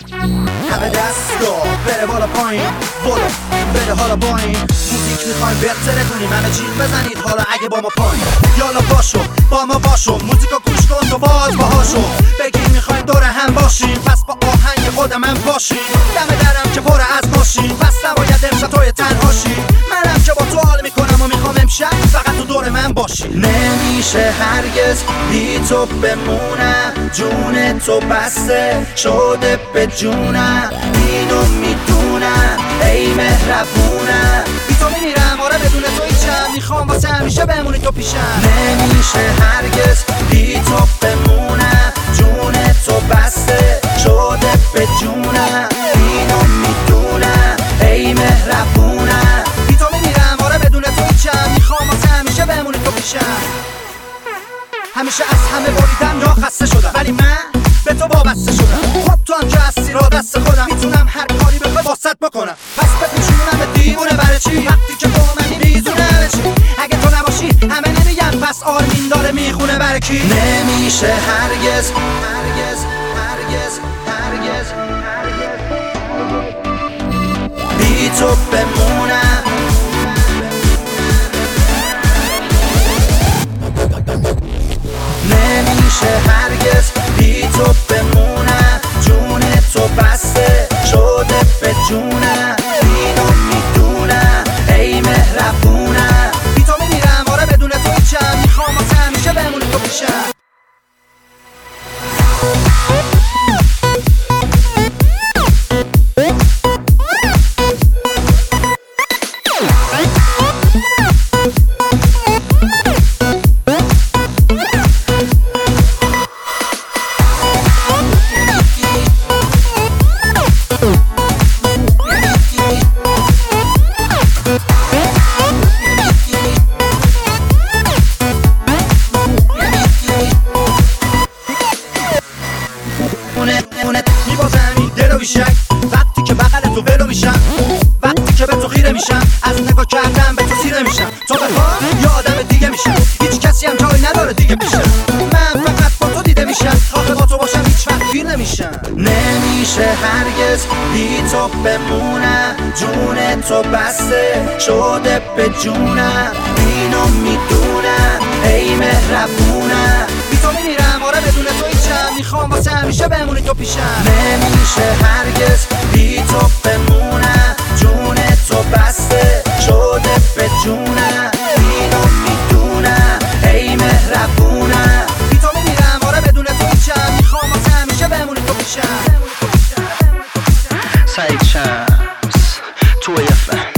همه دستگاه بره بالا پایین، بالا بره حالا با این موزیک میخوایم بهتره کنیم، همه جیغ بزنید حالا اگه با ما پایین. یالا باشو با ما باشو، موزیکو گوش کن تو باز باهاشو، بگیم میخوایم دور هم باشیم، پس با آهنگ خودم هم باشیم. دم درم که پر از ماشین، پس نباید امشب توی تنهاشی، منم که با تو حال میکنم و میخوام امشب فقط تو دور من باشی. نمیشه هرگز بی تو بمونم، جون تو بسته شده به جونم، اینو میدونم ای مهربونم، بی تو میمیرم آره بدون تو هیچم، میخوام واسه همیشه بمونی تو پیشم. نمیشه هرگز بی تو بمونم، جون تو بسته شده به جونم، اینو میدونم ای مهربونم، بی تو میمیرم آره بدون تو هیچم، میخوام واسه همیشه بمونی تو پیشم. همیشه از همه بریدم یا خسته شدم، ولی من به تو وابسته شدم. خب تو هم که هستی را دست خودم، میتونم هر کاری بخوای واسط بکنم، پس بپیچونم به دیوونه برای چی؟ وقتی که با منی میزونه همه چی، اگه تو نباشی همه نمیگن پس آرمین داره میخونه برای کی؟ نمیشه هرگز هرگز هرگز هرگز بی تو بمونم. نمیشه هرگز بی تو بمونم، جون تو بسته شده به جونم، اینو میدونم ای مهربونم، بی تو میمیرم آره بدون تو هیچم، میخوام واسه همیشه بمونی تو پیشم. میبازم یه رو بیشک وقتی که بغل تو ولو میشم، وقتی که به تو خیره میشم، از نگاه کردم به تو سیره میشم، تو بخواه یا آدم دیگه میشم، هیچ کسی هم جایی نداره دیگه پیشم، من فقط با تو دیده میشم، آخه با تو باشم هیچ وقت گیر نمیشم. نمیشه هرگز بی تو بمونم، جون تو بسته شده به جونم، اینو میدونم ای مهربونم، بی تو میمیرم آره بدون تو هیچم، میخوام واسه همیشه بمونی تو پیشم. نمیشه هرگز بی تو بمونم، جون تو بسته شده به جونم، اینو میدونم ای مهربونم، بی تو میمیرم آره بدون تو هیچم، میخوام واسه همیشه بمونی تو پیشم. سعید شمس توی FM